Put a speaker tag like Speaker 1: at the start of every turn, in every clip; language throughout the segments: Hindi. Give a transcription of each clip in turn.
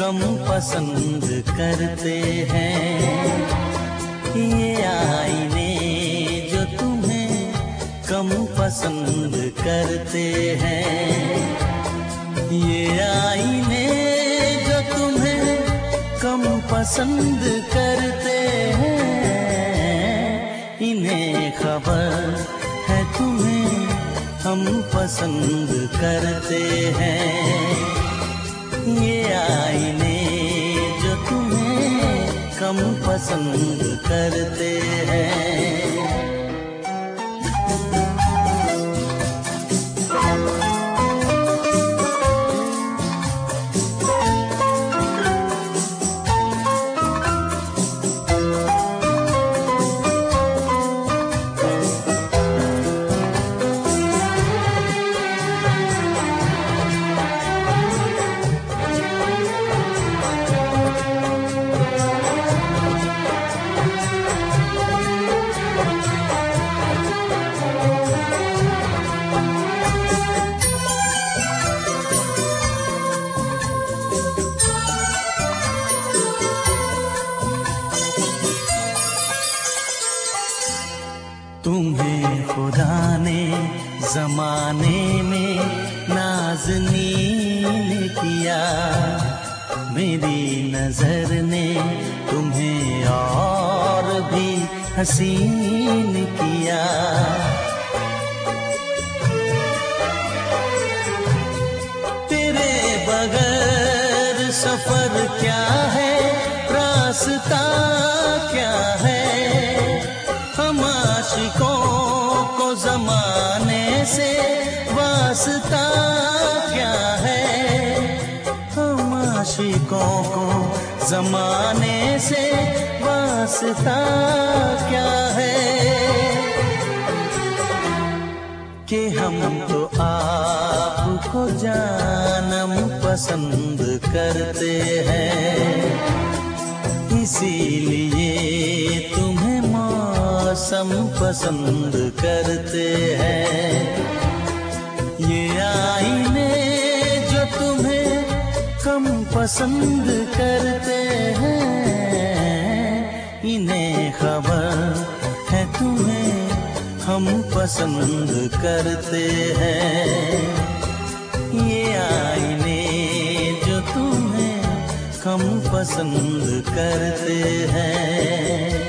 Speaker 1: कम पसंद करते हैं। ये आईने जो तुम्हें कम पसंद करते हैं, ये आईने जो तुम्हें कम पसंद करते हैं, इन्हें खबर है तुम्हें हम पसंद करते हैं। ये आईने जो तुम्हें कम पसंद करते हैं। तुम्हें खुदा ने ज़माने में नाज़नीन किया, मेरी नज़र ने तुम्हें और भी हसीन किया। तेरे बगैर सफ़र क्या है, रास्ता क्या है, हम आशिकों को ज़माने से वास्ता क्या है, हम आशिकों को ज़माने से वास्ता क्या है, कि हम तो आपको जानम पसंद करते हैं, इसीलिए तुम्हें मौसम पसंद करते हैं। ये आईने जो तुम्हें कम पसंद करते हैं, इन्हें खबर है तुम्हें हम पसंद करते हैं। ये आईने जो तुम्हें कम पसंद करते हैं।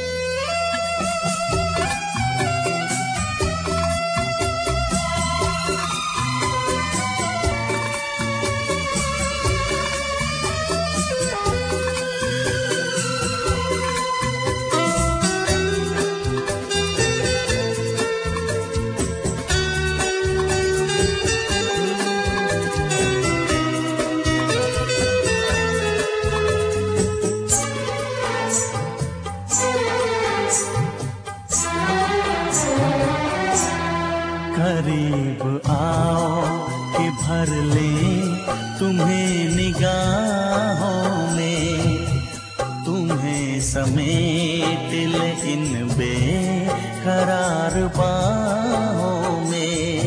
Speaker 1: करीब आओ कि भर ले तुम्हें निगाहों में, तुम्हें समेट ले इन बेकरार बाहों में।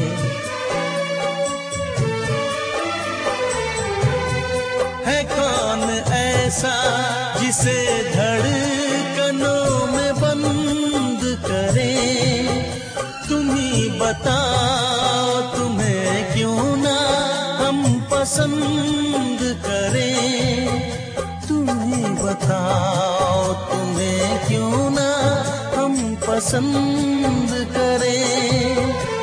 Speaker 1: है कौन ऐसा जिसे धड़कनों में बंद करे, तुम ही बताओ तुम्हें क्यों ना हम पसंद करें, तुम ही बताओ तुम्हें क्यों ना हम पसंद करें,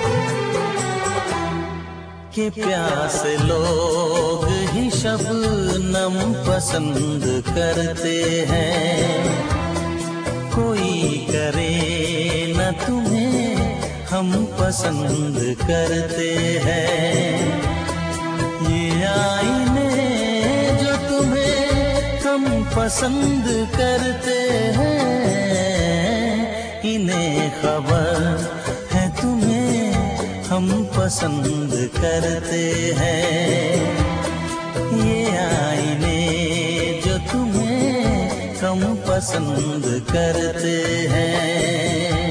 Speaker 1: कि प्यासे लोग ही शबनम पसंद करते हैं, कोई करे न तुम्हें हम पसंद करते हैं। ये आईने जो तुम्हें कम पसंद करते हैं, इन्हें खबर है तुम्हें हम पसंद करते हैं। ये आईने जो तुम्हें कम पसंद करते हैं।